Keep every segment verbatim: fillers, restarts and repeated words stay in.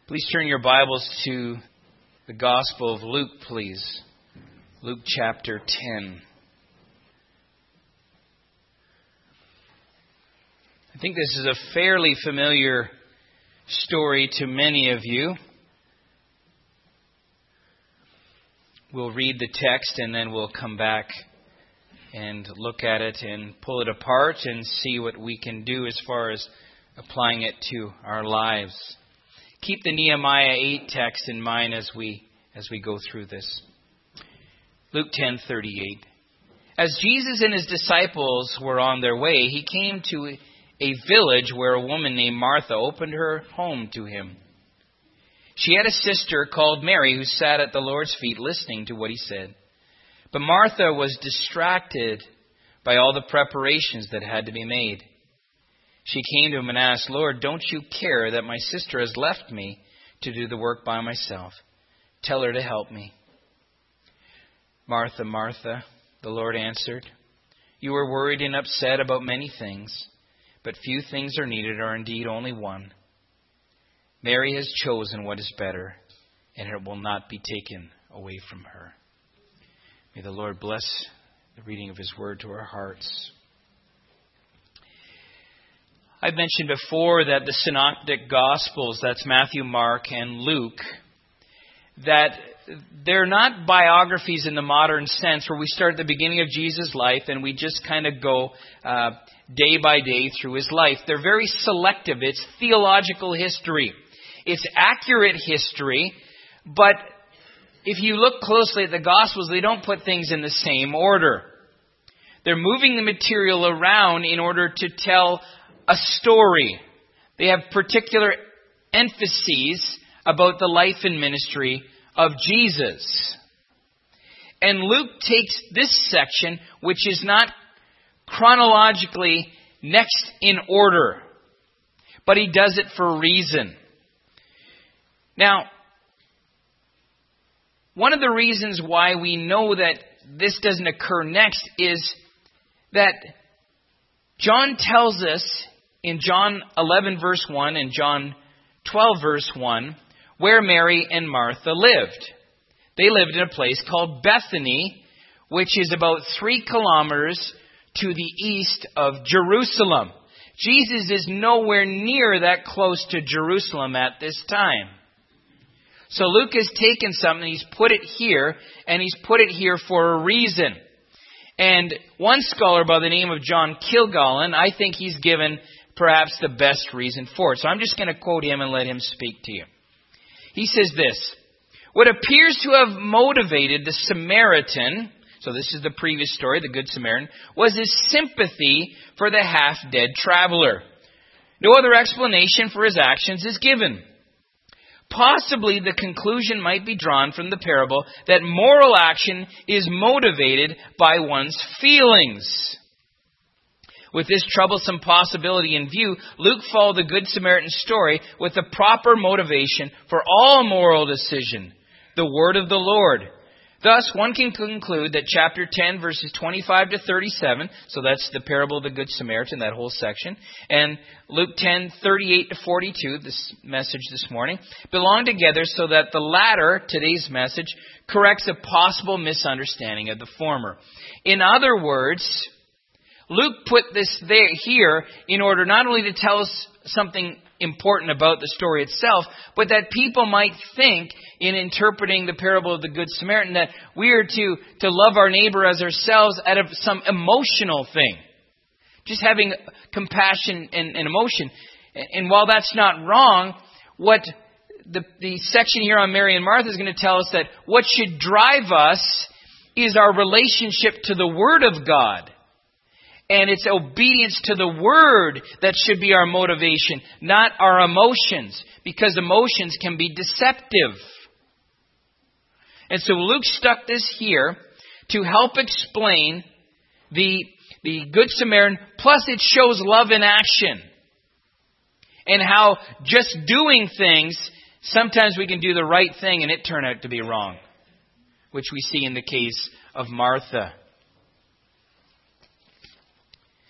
Please turn your Bibles to the Gospel of Luke, please. Luke chapter ten. I think this is a fairly familiar story to many of you. We'll read the text and then we'll come back and look at it and pull it apart and see what we can do as far as applying it to our lives. Keep the Nehemiah eight text in mind as we as we go through this. Luke ten thirty-eight. As Jesus and his disciples were on their way, he came to a village where a woman named Martha opened her home to him. She had a sister called Mary who sat at the Lord's feet listening to what he said. But Martha was distracted by all the preparations that had to be made. She came to him and asked, "Lord, don't you care that my sister has left me to do the work by myself? Tell her to help me." "Martha, Martha," the Lord answered, "you are worried and upset about many things, but few things are needed, or indeed only one. Mary has chosen what is better, and it will not be taken away from her." May the Lord bless the reading of his word to our hearts. I've mentioned before that the Synoptic Gospels, that's Matthew, Mark, and Luke, that they're not biographies in the modern sense where we start at the beginning of Jesus' life and we just kind of go uh, day by day through his life. They're very selective. It's theological history. It's accurate history, but if you look closely at the Gospels, they don't put things in the same order. They're moving the material around in order to tell a story. They have particular emphases about the life and ministry of Jesus. And Luke takes this section, which is not chronologically next in order, but he does it for a reason. Now, one of the reasons why we know that this doesn't occur next is that John tells us in John eleven verse one and John twelve verse one where Mary and Martha lived. They lived in a place called Bethany, which is about three kilometers to the east of Jerusalem. Jesus is nowhere near that close to Jerusalem at this time. So Luke has taken something, he's put it here, and he's put it here for a reason. And one scholar by the name of John Kilgallen, I think he's given perhaps the best reason for it. So I'm just going to quote him and let him speak to you. He says this: "What appears to have motivated the Samaritan," so this is the previous story, the Good Samaritan, "was his sympathy for the half-dead traveler. No other explanation for his actions is given. Possibly the conclusion might be drawn from the parable that moral action is motivated by one's feelings. With this troublesome possibility in view, Luke followed the Good Samaritan story with the proper motivation for all moral decision, the word of the Lord. Thus, one can conclude that chapter ten, verses twenty-five to thirty-seven, so that's the parable of the Good Samaritan, that whole section, and Luke ten, thirty-eight to forty-two, this message this morning, belong together so that the latter, today's message, corrects a possible misunderstanding of the former. In other words, Luke put this there here in order not only to tell us something important about the story itself, but that people might think in interpreting the parable of the Good Samaritan that we are to, to love our neighbor as ourselves out of some emotional thing. Just having compassion and, and emotion. And while that's not wrong, what the, the section here on Mary and Martha is going to tell us that what should drive us is our relationship to the Word of God. And it's obedience to the Word that should be our motivation, not our emotions, because emotions can be deceptive. And so Luke stuck this here to help explain the, the Good Samaritan, plus it shows love in action. And how just doing things, sometimes we can do the right thing and it turn out to be wrong, which we see in the case of Martha.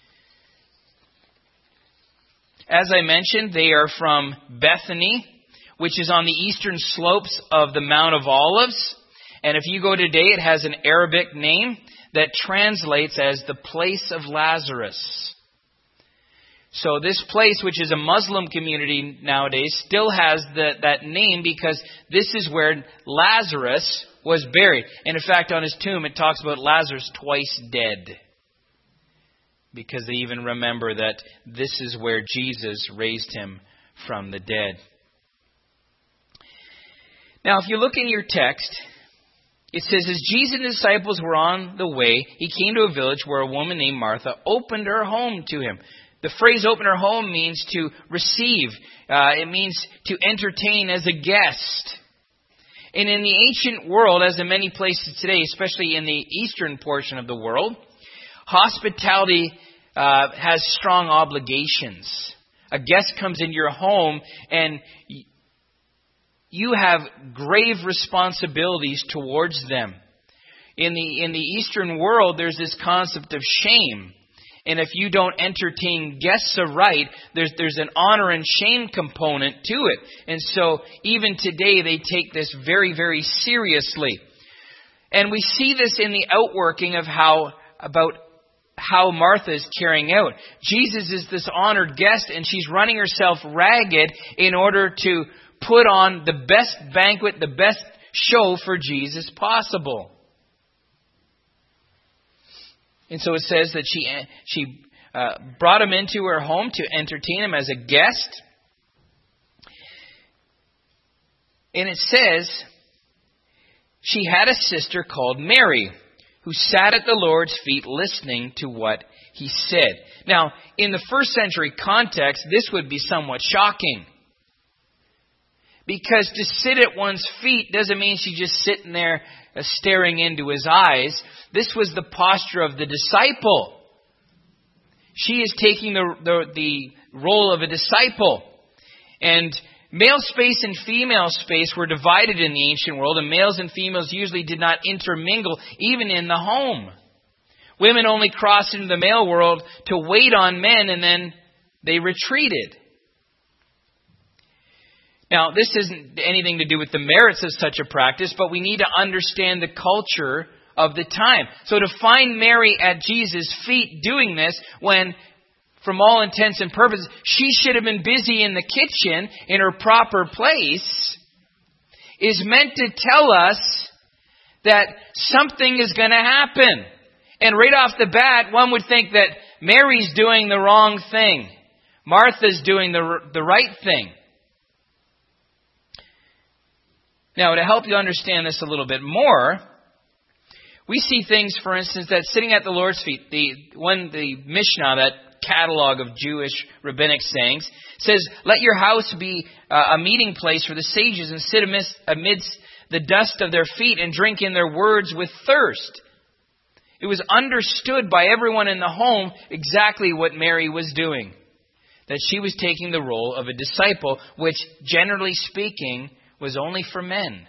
As I mentioned, they are from Bethany, which is on the eastern slopes of the Mount of Olives. And if you go today, it has an Arabic name that translates as the place of Lazarus. So this place, which is a Muslim community nowadays, still has the, that name because this is where Lazarus was buried. And in fact, on his tomb, it talks about Lazarus twice dead. Because they even remember that this is where Jesus raised him from the dead. Now, if you look in your text, it says, as Jesus and his disciples were on the way, he came to a village where a woman named Martha opened her home to him. The phrase open her home means to receive. Uh, it means to entertain as a guest. And in the ancient world, as in many places today, especially in the eastern portion of the world, hospitality uh, has strong obligations. A guest comes into your home and you have grave responsibilities towards them. In the in the Eastern world, there's this concept of shame. And if you don't entertain guests aright, there's there's an honor and shame component to it. And so even today, they take this very, very seriously. And we see this in the outworking of how about how Martha is carrying out. Jesus is this honored guest, and she's running herself ragged in order to put on the best banquet, the best show for Jesus possible. And so it says that she she uh, brought him into her home to entertain him as a guest. And it says she had a sister called Mary who sat at the Lord's feet listening to what he said. Now, in the first century context, this would be somewhat shocking. Because to sit at one's feet doesn't mean she's just sitting there uh, staring into his eyes. This was the posture of the disciple. She is taking the, the, the role of a disciple. And male space and female space were divided in the ancient world, and males and females usually did not intermingle, even in the home. Women only crossed into the male world to wait on men, and then they retreated. Now, this isn't anything to do with the merits of such a practice, but we need to understand the culture of the time. So to find Mary at Jesus' feet doing this when, from all intents and purposes, she should have been busy in the kitchen in her proper place, is meant to tell us that something is going to happen. And right off the bat, one would think that Mary's doing the wrong thing. Martha's doing the, the right thing. Now, to help you understand this a little bit more, we see things, for instance, that sitting at the Lord's feet, the one, the Mishnah, that catalog of Jewish rabbinic sayings, says, let your house be uh, a meeting place for the sages and sit amidst, amidst the dust of their feet and drink in their words with thirst. It was understood by everyone in the home exactly what Mary was doing. That she was taking the role of a disciple, which, generally speaking, was only for men.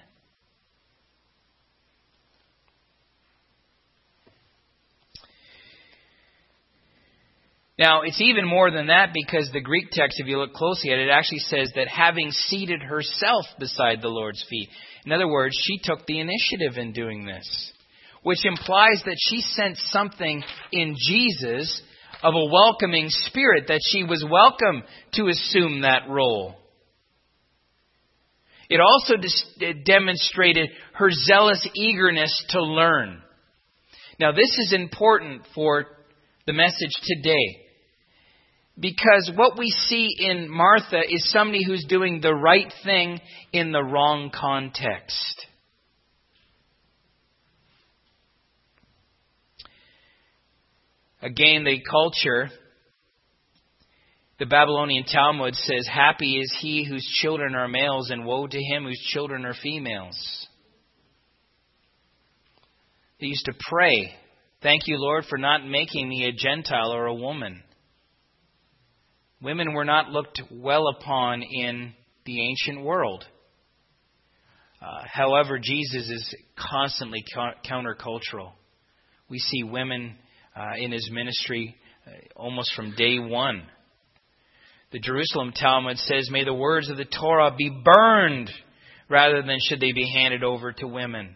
Now, it's even more than that, because the Greek text, if you look closely at it, it actually says that having seated herself beside the Lord's feet. In other words, she took the initiative in doing this, which implies that she sensed something in Jesus of a welcoming spirit, that she was welcome to assume that role. It also dis- demonstrated her zealous eagerness to learn. Now, this is important for the message today, because what we see in Martha is somebody who's doing the right thing in the wrong context. Again, the culture, the Babylonian Talmud says, happy is he whose children are males, and woe to him whose children are females. They used to pray, thank you, Lord, for not making me a Gentile or a woman. Women were not looked well upon in the ancient world. Uh, however, Jesus is constantly co- countercultural. We see women uh, in his ministry uh, almost from day one. The Jerusalem Talmud says, may the words of the Torah be burned rather than should they be handed over to women.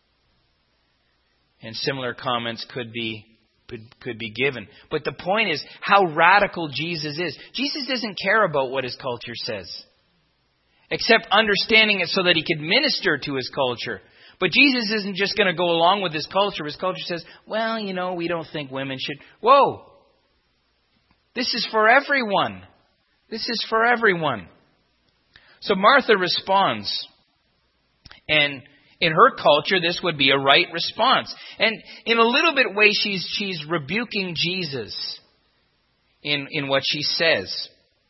And similar comments could be could, could be given. But the point is how radical Jesus is. Jesus doesn't care about what his culture says, except understanding it so that he could minister to his culture. But Jesus isn't just going to go along with his culture. His culture says, well, you know, we don't think women should. Whoa! This is for everyone. This is for everyone. So Martha responds. And in her culture, this would be a right response. And in a little bit way, she's she's rebuking Jesus in, in what she says.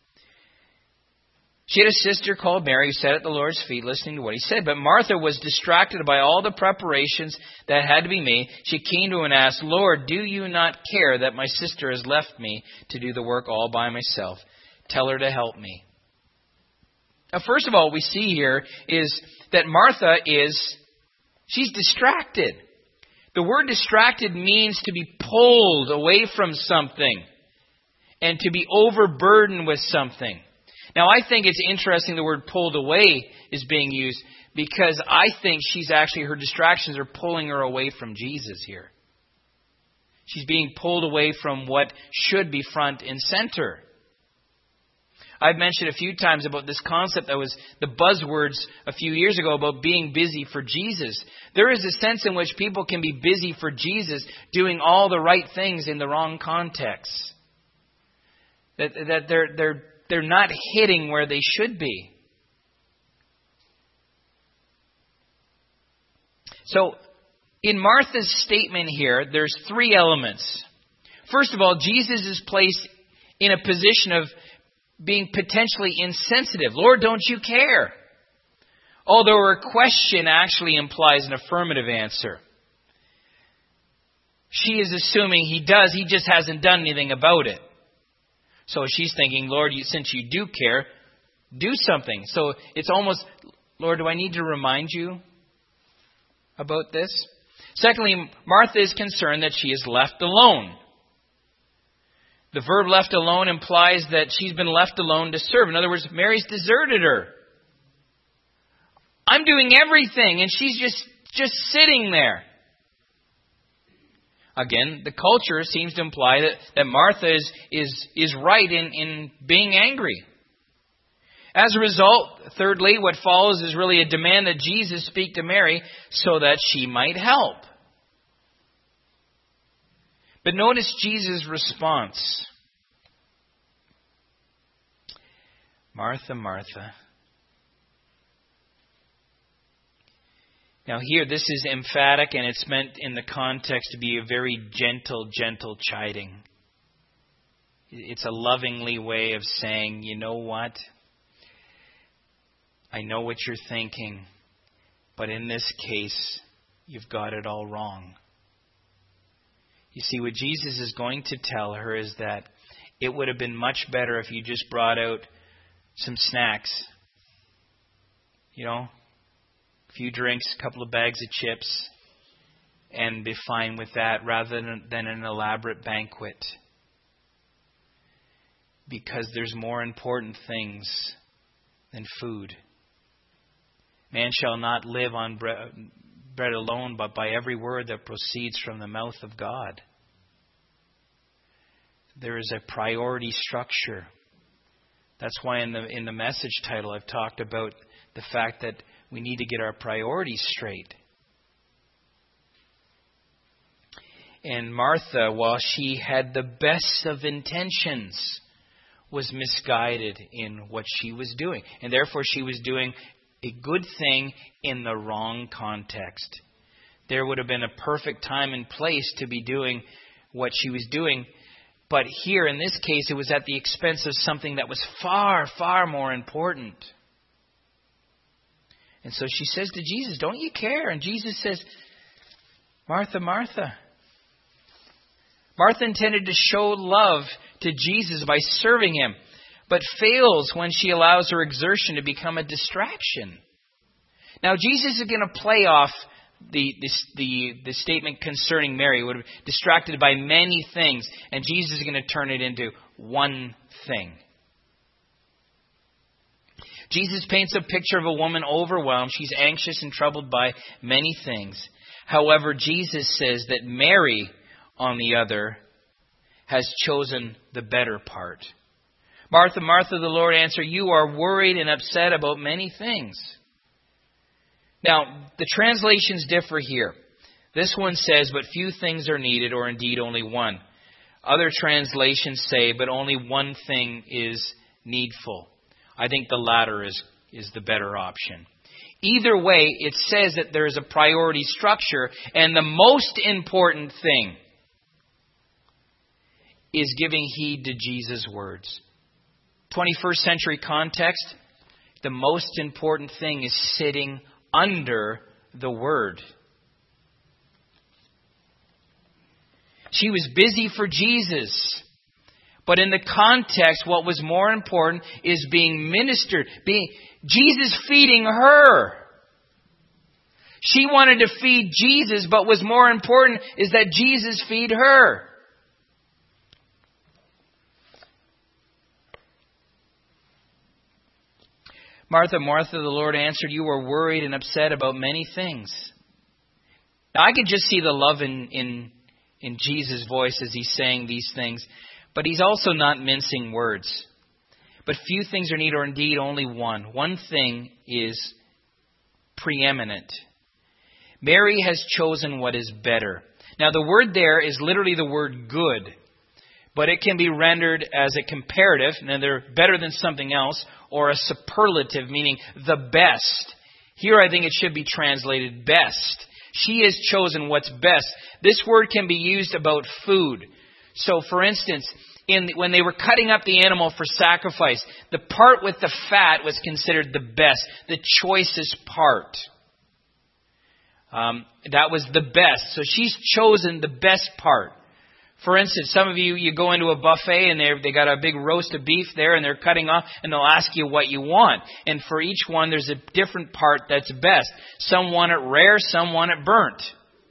She had a sister called Mary who sat at the Lord's feet listening to what he said. But Martha was distracted by all the preparations that had to be made. She came to him and asked, Lord, do you not care that my sister has left me to do the work all by myself? Tell her to help me. Now, first of all, what we see here is that Martha is, she's distracted. The word distracted means to be pulled away from something and to be overburdened with something. Now, I think it's interesting the word pulled away is being used because I think she's actually, her distractions are pulling her away from Jesus here. She's being pulled away from what should be front and center. I've mentioned a few times about this concept that was the buzzwords a few years ago about being busy for Jesus. There is a sense in which people can be busy for Jesus doing all the right things in the wrong context. That, that they're, they're, they're not hitting where they should be. So, in Martha's statement here, there's three elements. First of all, Jesus is placed in a position of being potentially insensitive. Lord, don't you care? Although her question actually implies an affirmative answer. She is assuming he does, he just hasn't done anything about it. So she's thinking, Lord, you, since you do care, do something. So it's almost, Lord, do I need to remind you about this? Secondly, Martha is concerned that she is left alone. The verb left alone implies that she's been left alone to serve. In other words, Mary's deserted her. I'm doing everything and she's just, just sitting there. Again, the culture seems to imply that, that Martha is, is, is right in, in being angry. As a result, thirdly, what follows is really a demand that Jesus speak to Mary so that she might help. But notice Jesus' response. Martha, Martha. Now here, this is emphatic and it's meant in the context to be a very gentle, gentle chiding. It's a lovingly way of saying, you know what? I know what you're thinking, but in this case, you've got it all wrong. You see, what Jesus is going to tell her is that it would have been much better if you just brought out some snacks. You know, a few drinks, a couple of bags of chips, and be fine with that rather than, than an elaborate banquet. Because there's more important things than food. Man shall not live on bread, bread alone, but by every word that proceeds from the mouth of God. There is a priority structure. That's why in the in the message title I've talked about the fact that we need to get our priorities straight. And Martha, while she had the best of intentions, was misguided in what she was doing. And therefore she was doing a good thing in the wrong context. There would have been a perfect time and place to be doing what she was doing. But here, in this case, it was at the expense of something that was far, far more important. And so she says to Jesus, don't you care? And Jesus says, Martha, Martha. Martha intended to show love to Jesus by serving him, but fails when she allows her exertion to become a distraction. Now, Jesus is going to play off the, the, the, the statement concerning Mary, would have distracted by many things, and Jesus is going to turn it into one thing. Jesus paints a picture of a woman overwhelmed. She's anxious and troubled by many things. However, Jesus says that Mary, on the other, has chosen the better part. Martha, Martha, the Lord answered, you are worried and upset about many things. Now, the translations differ here. This one says, but few things are needed, or indeed only one. Other translations say, but only one thing is needful. I think the latter is, is the better option. Either way, it says that there is a priority structure, and the most important thing is giving heed to Jesus' words. twenty-first century context, the most important thing is sitting under the Word. She was busy for Jesus. But in the context, what was more important is being ministered. Being, Jesus feeding her. She wanted to feed Jesus, but what's more important is that Jesus feed her. Martha, Martha, the Lord answered, you are worried and upset about many things. Now, I could just see the love in, in, in Jesus' voice as he's saying these things. But he's also not mincing words. But few things are needed, or indeed only one. One thing is preeminent. Mary has chosen what is better. Now the word there is literally the word good. But it can be rendered as a comparative, now they're better than something else, or a superlative, meaning the best. Here I think it should be translated best. She has chosen what's best. This word can be used about food. So, for instance, in when they were cutting up the animal for sacrifice, the part with the fat was considered the best, the choicest part. Um, that was the best. So she's chosen the best part. For instance, some of you, you go into a buffet and they they got a big roast of beef there and they're cutting off and they'll ask you what you want. And for each one, there's a different part that's best. Some want it rare, some want it burnt.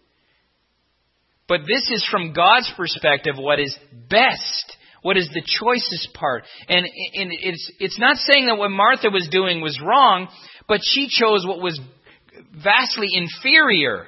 But this is from God's perspective what is best, what is the choicest part. And, and it's it's not saying that what Martha was doing was wrong, but she chose what was vastly inferior.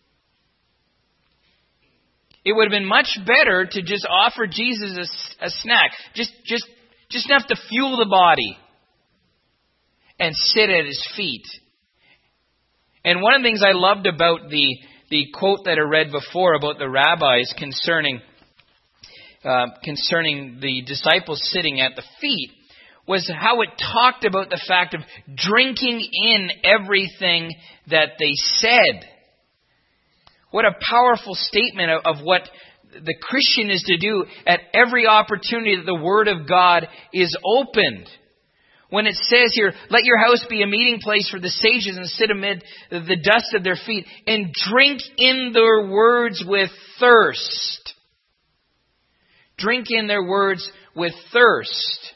It would have been much better to just offer Jesus a, a snack, just just just enough to fuel the body, and sit at his feet. And one of the things I loved about the The quote that I read before about the rabbis concerning uh, concerning the disciples sitting at the feet was how it talked about the fact of drinking in everything that they said. What a powerful statement of, of what the Christian is to do at every opportunity that the Word of God is opened. When it says here, let your house be a meeting place for the sages and sit amid the dust of their feet and drink in their words with thirst. Drink in their words with thirst.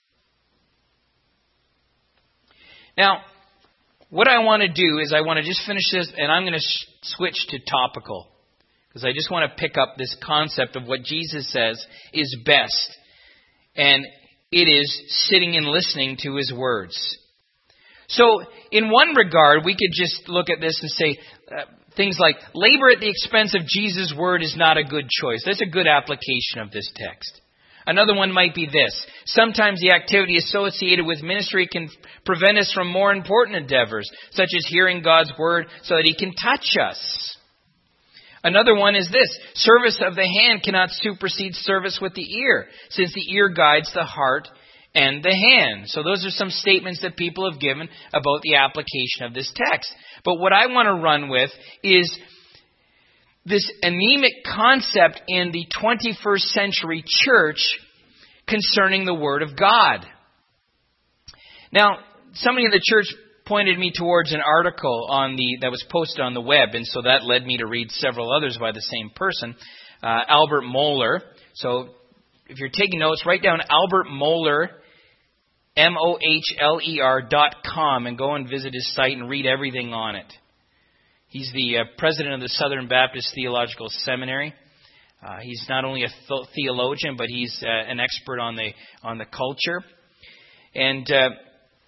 Now, what I want to do is I want to just finish this and I'm going to sh- switch to topical. Because I just want to pick up this concept of what Jesus says is best. And it is sitting and listening to his words. So, in one regard, we could just look at this and say uh, things like, labor at the expense of Jesus' word is not a good choice. That's a good application of this text. Another one might be this. Sometimes the activity associated with ministry can prevent us from more important endeavors, such as hearing God's word so that he can touch us. Another one is this. Service of the hand cannot supersede service with the ear, since the ear guides the heart and the hand. So those are some statements that people have given about the application of this text. But what I want to run with is this anemic concept in the twenty-first century church concerning the Word of God. Now, somebody in the church pointed me towards an article on the that was posted on the web, and so that led me to read several others by the same person, uh, Albert Mohler. So if you're taking notes, write down Albert Mohler, M O H L E R dot com, and go and visit his site and read everything on it. He's the uh, president of the Southern Baptist Theological Seminary. Uh, he's not only a th- theologian, but he's uh, an expert on the on the culture. And uh,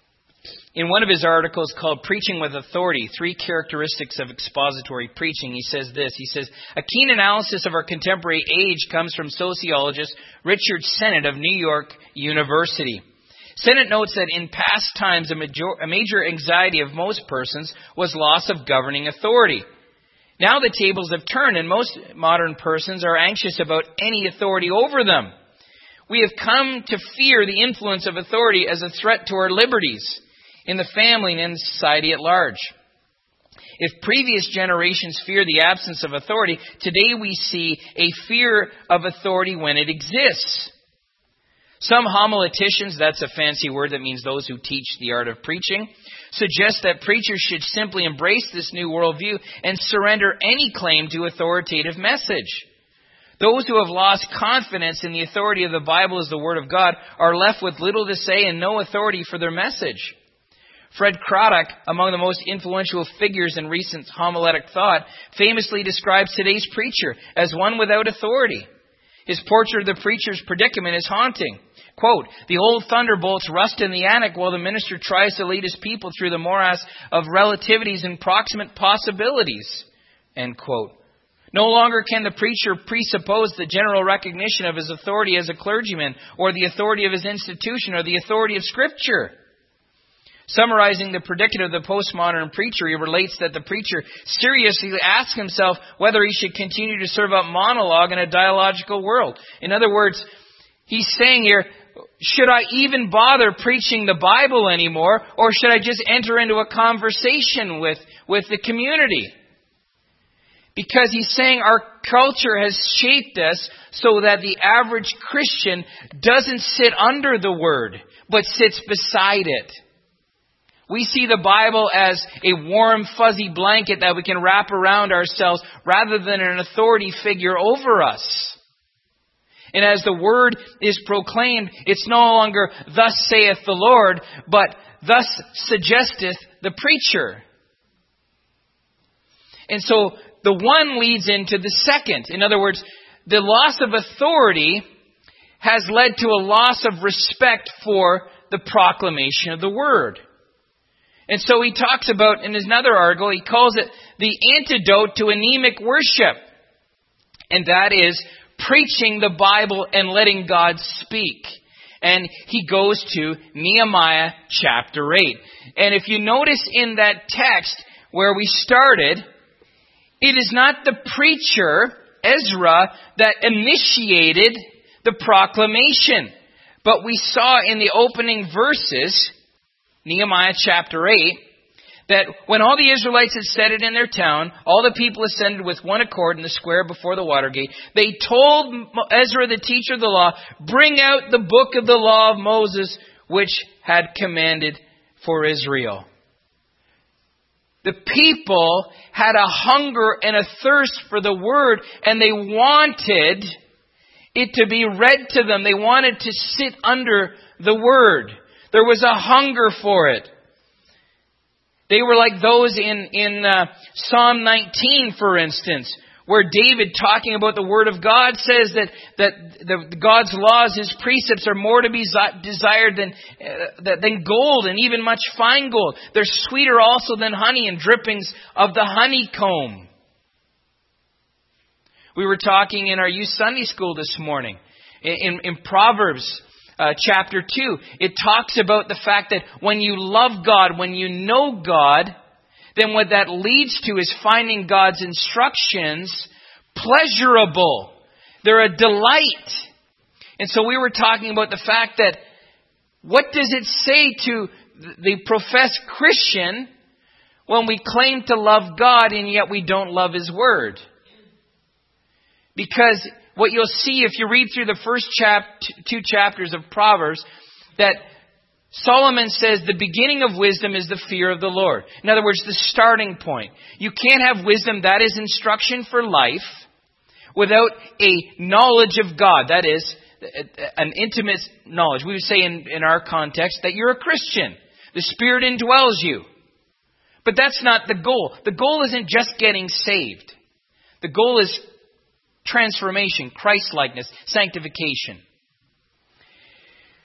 In one of his articles called Preaching with Authority, Three Characteristics of Expository Preaching, he says this. He says, a keen analysis of our contemporary age comes from sociologist Richard Sennett of New York University. Sennett notes that in past times, a major, a major anxiety of most persons was loss of governing authority. Now the tables have turned, and most modern persons are anxious about any authority over them. We have come to fear the influence of authority as a threat to our liberties in the family and in society at large. If previous generations fear the absence of authority, today we see a fear of authority when it exists. Some homileticians, that's a fancy word that means those who teach the art of preaching, suggest that preachers should simply embrace this new worldview and surrender any claim to authoritative message. Those who have lost confidence in the authority of the Bible as the Word of God are left with little to say and no authority for their message. Fred Craddock, among the most influential figures in recent homiletic thought, famously describes today's preacher as one without authority. His portrait of the preacher's predicament is haunting. Quote, the old thunderbolts rust in the attic while the minister tries to lead his people through the morass of relativities and proximate possibilities. End quote. No longer can the preacher presuppose the general recognition of his authority as a clergyman or the authority of his institution or the authority of Scripture. Summarizing the predicament of the postmodern preacher, he relates that the preacher seriously asks himself whether he should continue to serve up monologue in a dialogical world. In other words, he's saying here, should I even bother preaching the Bible anymore, or should I just enter into a conversation with, with the community? Because he's saying our culture has shaped us so that the average Christian doesn't sit under the Word, but sits beside it. We see the Bible as a warm, fuzzy blanket that we can wrap around ourselves rather than an authority figure over us. And as the Word is proclaimed, it's no longer, thus saith the Lord, but thus suggesteth the preacher. And so the one leads into the second. In other words, the loss of authority has led to a loss of respect for the proclamation of the Word. And so he talks about, in another article, he calls it the antidote to anemic worship. And that is preaching the Bible and letting God speak. And he goes to Nehemiah chapter eight. And if you notice in that text where we started, it is not the preacher, Ezra, that initiated the proclamation. But we saw in the opening verses, Nehemiah chapter eight, that when all the Israelites had said it in their town, all the people assembled with one accord in the square before the water gate. They told Ezra, the teacher of the law, bring out the book of the law of Moses, which had commanded for Israel. The people had a hunger and a thirst for the Word, and they wanted it to be read to them. They wanted to sit under the Word. There was a hunger for it. They were like those in, in uh, Psalm nineteen, for instance, where David, talking about the Word of God, says that, that the, God's laws, His precepts, are more to be desired than, uh, than gold, and even much fine gold. They're sweeter also than honey and drippings of the honeycomb. We were talking in our youth Sunday school this morning, in, in, in Proverbs Uh, chapter two, it talks about the fact that when you love God, when you know God, then what that leads to is finding God's instructions pleasurable. They're a delight. And so we were talking about the fact that what does it say to the professed Christian when we claim to love God and yet we don't love His Word? Because what you'll see if you read through the first chap- two chapters of Proverbs, that Solomon says the beginning of wisdom is the fear of the Lord. In other words, the starting point. You can't have wisdom, that is instruction for life, without a knowledge of God. That is, an intimate knowledge. We would say in, in our context that you're a Christian. The Spirit indwells you. But that's not the goal. The goal isn't just getting saved. The goal is transformation, Christ-likeness, sanctification.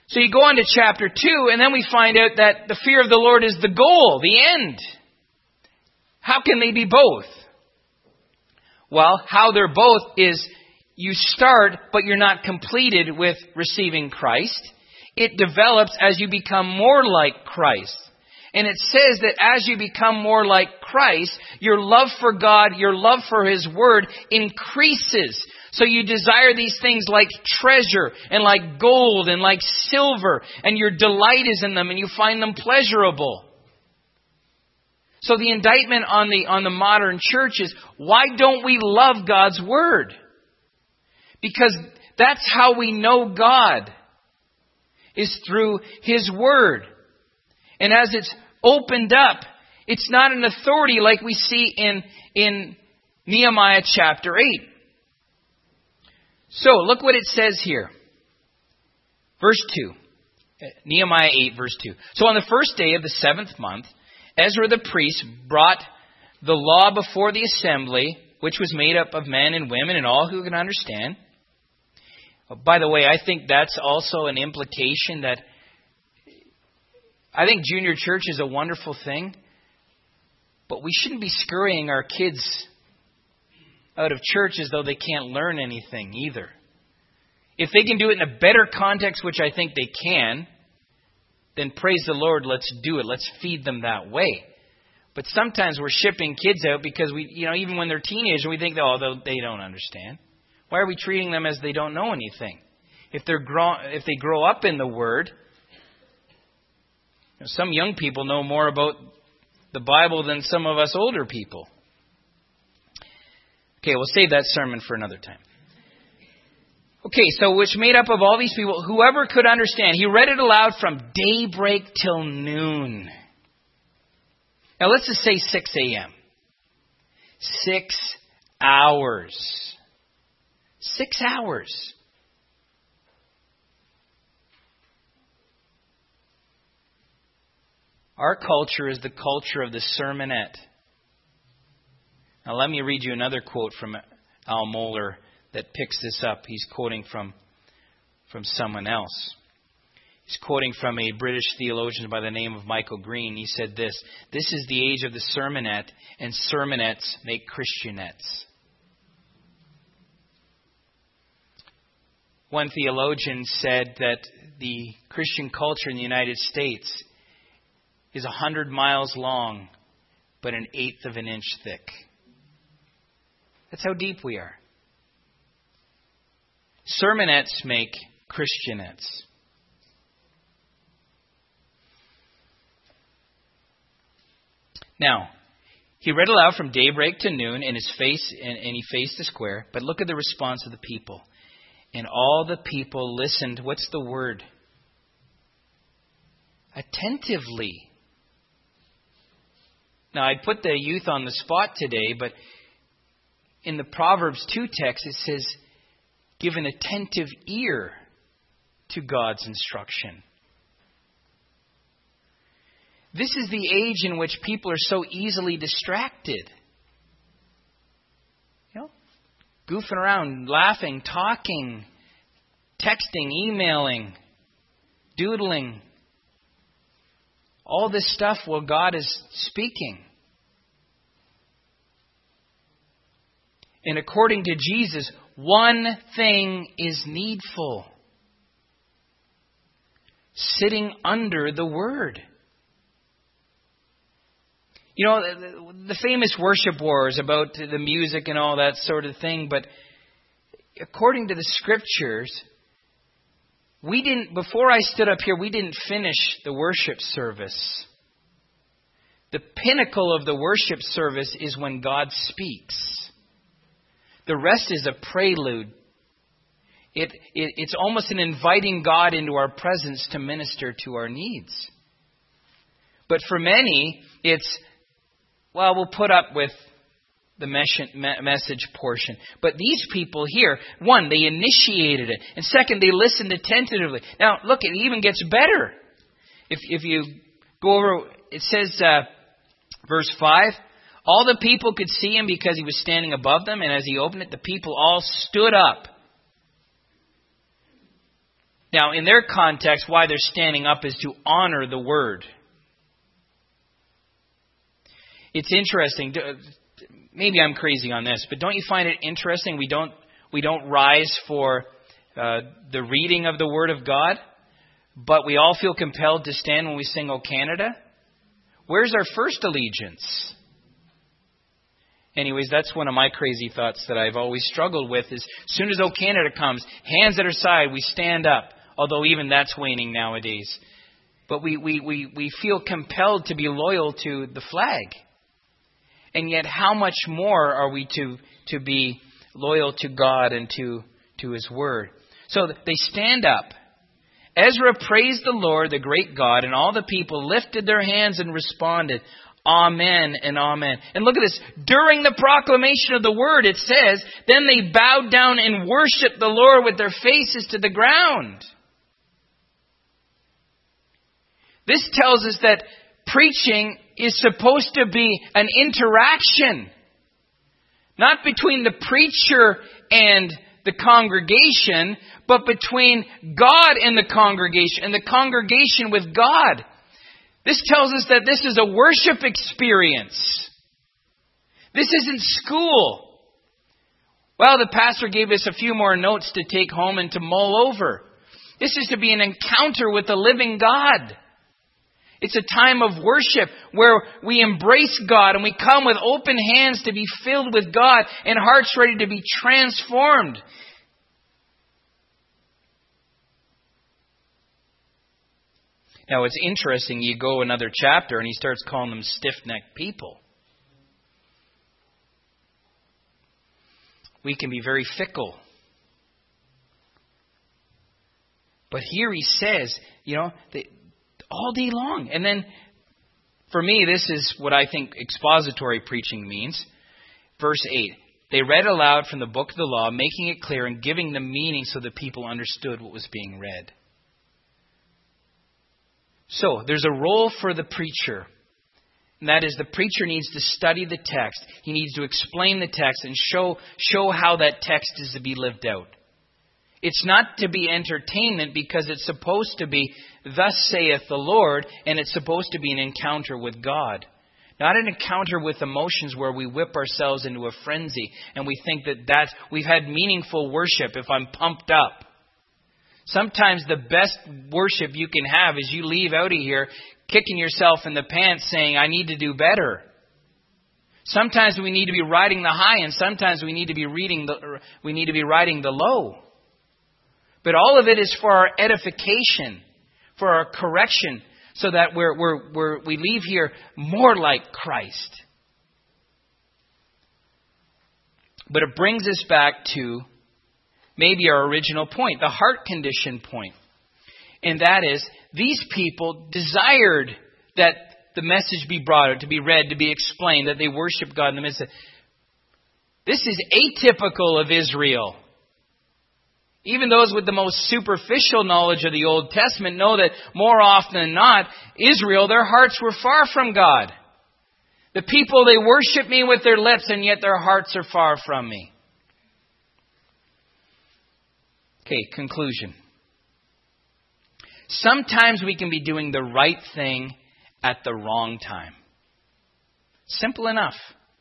So you go on to chapter two, and then we find out that the fear of the Lord is the goal, the end. How can they be both? Well, how they're both is you start, but you're not completed with receiving Christ. It develops as you become more like Christ. And it says that as you become more like Christ, your love for God, your love for His Word increases. So you desire these things like treasure and like gold and like silver, and your delight is in them and you find them pleasurable. So the indictment on the on the modern church is, why don't we love God's Word? Because that's how we know God, is through His Word. And as it's opened up, it's not an authority like we see in, in Nehemiah chapter eight. So, look what it says here. Verse two. Nehemiah eight, verse two. So on the first day of the seventh month, Ezra the priest brought the law before the assembly, which was made up of men and women and all who can understand. By the way, I think that's also an implication that I think junior church is a wonderful thing, but we shouldn't be scurrying our kids out of church as though they can't learn anything either. If they can do it in a better context, which I think they can, then praise the Lord, let's do it. Let's feed them that way. But sometimes we're shipping kids out because we, you know, even when they're teenagers, we think, oh, they don't understand. Why are we treating them as they don't know anything? If they're grow, if they grow up in the Word, you know, some young people know more about the Bible than some of us older people. Okay, we'll save that sermon for another time. Okay, so which made up of all these people, whoever could understand. He read it aloud from daybreak till noon. Now let's just say six a.m. Six hours. Six hours. Our culture is the culture of the sermonette. Now let me read you another quote from Al Mohler that picks this up. He's quoting from, from someone else. He's quoting from a British theologian by the name of Michael Green. He said this: "This is the age of the sermonette, and sermonettes make Christianettes." One theologian said that the Christian culture in the United States is a hundred miles long, but an eighth of an inch thick. That's how deep we are. Sermonettes make Christianettes. Now, he read aloud from daybreak to noon, and his face and, and he faced the square. But look at the response of the people. And all the people listened. What's the word? Attentively. Now, I'd put the youth on the spot today, but in the Proverbs two text, it says, give an attentive ear to God's instruction. This is the age in which people are so easily distracted. You know, goofing around, laughing, talking, texting, emailing, doodling. All this stuff while God is speaking. And according to Jesus, one thing is needful. Sitting under the Word. You know, the, the famous worship wars about the music and all that sort of thing, but according to the Scriptures, we didn't, before I stood up here, we didn't finish the worship service. The pinnacle of the worship service is when God speaks. The rest is a prelude. It, it, it's almost an inviting God into our presence to minister to our needs. But for many, it's, well, we'll put up with the message portion. But these people here, one, they initiated it. And second, they listened attentively. Now, look, it even gets better. If, if you go over, it says, uh, verse five, all the people could see him because he was standing above them. And as he opened it, the people all stood up. Now, in their context, why they're standing up is to honor the word. It's interesting. Maybe I'm crazy on this, but don't you find it interesting we don't we don't rise for uh, the reading of the Word of God, but we all feel compelled to stand when we sing O Canada? Where's our first allegiance? Anyways, that's one of my crazy thoughts that I've always struggled with is as soon as O Canada comes, hands at our side, we stand up. Although even that's waning nowadays. But we, we, we, we feel compelled to be loyal to the flag. And yet how much more are we to, to be loyal to God and to, to His Word? So they stand up. Ezra praised the Lord, the great God, and all the people lifted their hands and responded, Amen and Amen. And look at this. During the proclamation of the word, it says, then they bowed down and worshiped the Lord with their faces to the ground. This tells us that preaching is supposed to be an interaction. Not between the preacher and the congregation, but between God and the congregation, and the congregation with God. This tells us that this is a worship experience. This isn't school. Well, the pastor gave us a few more notes to take home and to mull over. This is to be an encounter with the living God. It's a time of worship where we embrace God and we come with open hands to be filled with God and hearts ready to be transformed. Now, it's interesting. You go another chapter and he starts calling them stiff-necked people. We can be very fickle. But here he says, you know, they, all day long. And then, for me, this is what I think expository preaching means. Verse eight. They read aloud from the book of the law, making it clear and giving the meaning so that people understood what was being read. So, there's a role for the preacher. And that is, the preacher needs to study the text. He needs to explain the text and show, show how that text is to be lived out. It's not to be entertainment because it's supposed to be, thus saith the Lord, and it's supposed to be an encounter with God. Not an encounter with emotions where we whip ourselves into a frenzy and we think that that's, we've had meaningful worship if I'm pumped up. Sometimes the best worship you can have is you leave out of here kicking yourself in the pants saying, I need to do better. Sometimes we need to be riding the high and sometimes we need to be reading the, we need to be riding the low. But all of it is for our edification, for our correction, so that we're, we're, we're, we leave here more like Christ. But it brings us back to maybe our original point, the heart condition point. And that is, these people desired that the message be brought out, to be read, to be explained, that they worship God in the midst of it. This is atypical of Israel. Even those with the most superficial knowledge of the Old Testament know that more often than not, Israel, their hearts were far from God. The people, they worship me with their lips, and yet their hearts are far from me. Okay, conclusion. Sometimes we can be doing the right thing at the wrong time. Simple enough.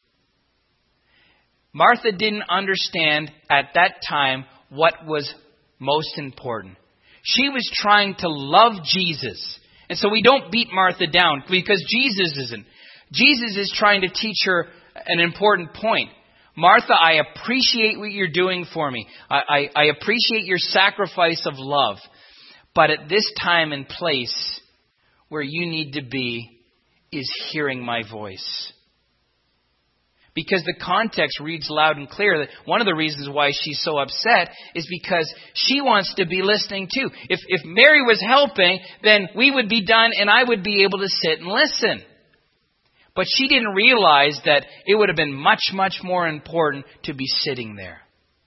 Martha didn't understand at that time what was most important. She was trying to love Jesus. And so we don't beat Martha down because Jesus isn't. Jesus is trying to teach her an important point. Martha, I appreciate what you're doing for me. I, I, I appreciate your sacrifice of love. But at this time and place, where you need to be is hearing my voice. Because the context reads loud and clear that one of the reasons why she's so upset is because she wants to be listening too. If, if Mary was helping, then we would be done and I would be able to sit and listen. But she didn't realize that it would have been much, much more important to be sitting there.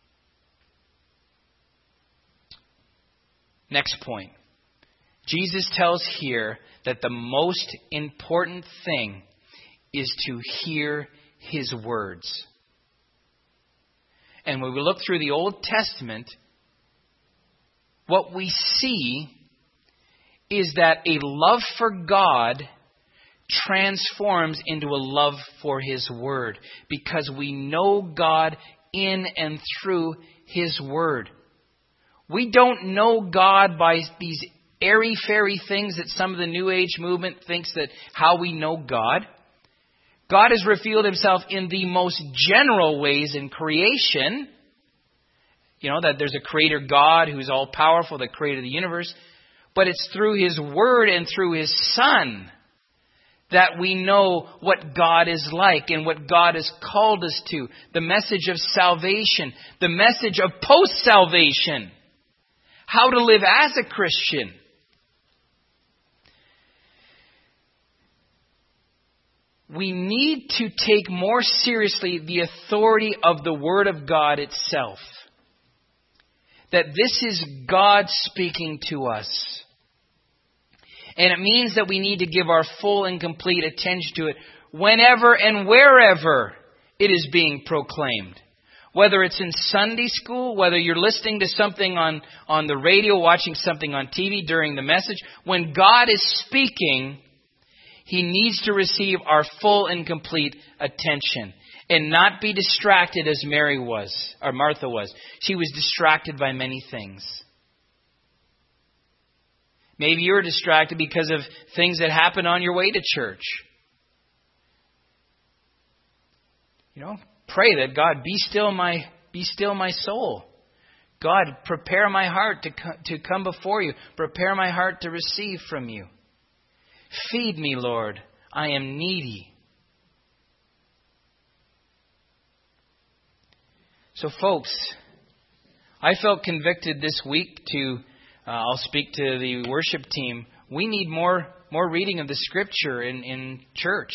Next point. Jesus tells here that the most important thing is to hear His words. And when we look through the Old Testament, what we see is that a love for God transforms into a love for His Word, because we know God in and through His Word. We don't know God by these airy-fairy things that some of the New Age movement thinks that how we know God. God has revealed Himself in the most general ways in creation. You know, that there's a creator God who's all-powerful, that created the universe. But it's through His Word and through His Son that we know what God is like and what God has called us to. The message of salvation, the message of post-salvation, how to live as a Christian. We need to take more seriously the authority of the Word of God itself. That this is God speaking to us. And it means that we need to give our full and complete attention to it whenever and wherever it is being proclaimed. Whether it's in Sunday school, whether you're listening to something on, on the radio, watching something on T V during the message. When God is speaking, He needs to receive our full and complete attention and not be distracted as Mary was, or Martha was. She was distracted by many things. Maybe you're distracted because of things that happen on your way to church. You know, pray that God, be still my, be still my soul. God, prepare my heart to co- to come before you. Prepare my heart to receive from you. Feed me, Lord. I am needy. So, folks, I felt convicted this week to, uh, I'll speak to the worship team. We need more more reading of the Scripture in, in church.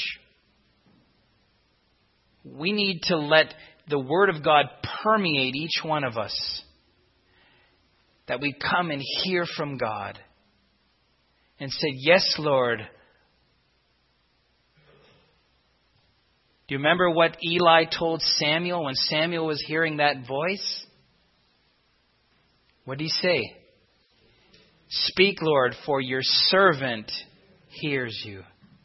We need to let the Word of God permeate each one of us. That we come and hear from God. And say, yes, Lord. Do you remember what Eli told Samuel when Samuel was hearing that voice? What did he say? Speak, Lord, for your servant hears you.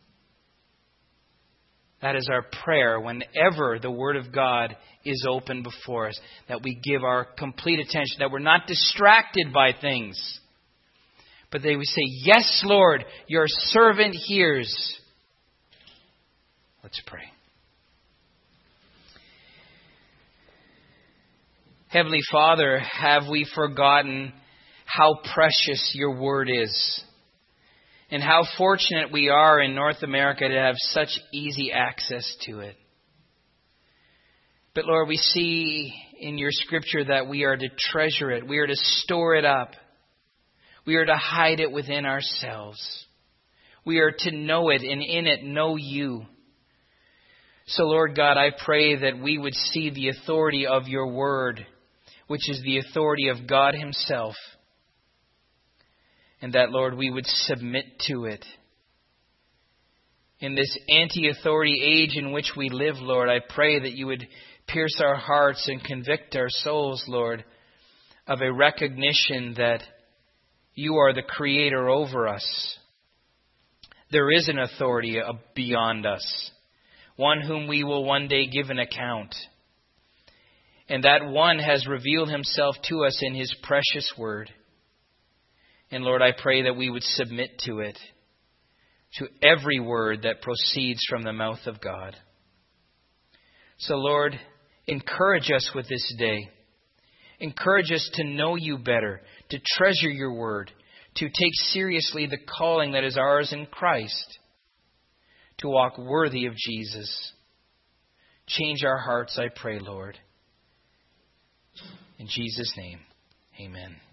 That is our prayer whenever the Word of God is open before us. That we give our complete attention. That we're not distracted by things. But they would say, yes, Lord, your servant hears. Let's pray. Heavenly Father, have we forgotten how precious your word is? And how fortunate we are in North America to have such easy access to it. But Lord, we see in your Scripture that we are to treasure it. We are to store it up. We are to hide it within ourselves. We are to know it and in it know you. So Lord God, I pray that we would see the authority of your word, which is the authority of God himself. And that, Lord, we would submit to it. In this anti-authority age in which we live, Lord, I pray that you would pierce our hearts and convict our souls, Lord, of a recognition that you are the creator over us. There is an authority beyond us, one whom we will one day give an account. And that one has revealed himself to us in his precious word. And Lord, I pray that we would submit to it, to every word that proceeds from the mouth of God. So Lord, encourage us with this day. Encourage us to know you better, to treasure your word, to take seriously the calling that is ours in Christ, to walk worthy of Jesus. Change our hearts, I pray, Lord. In Jesus' name, amen.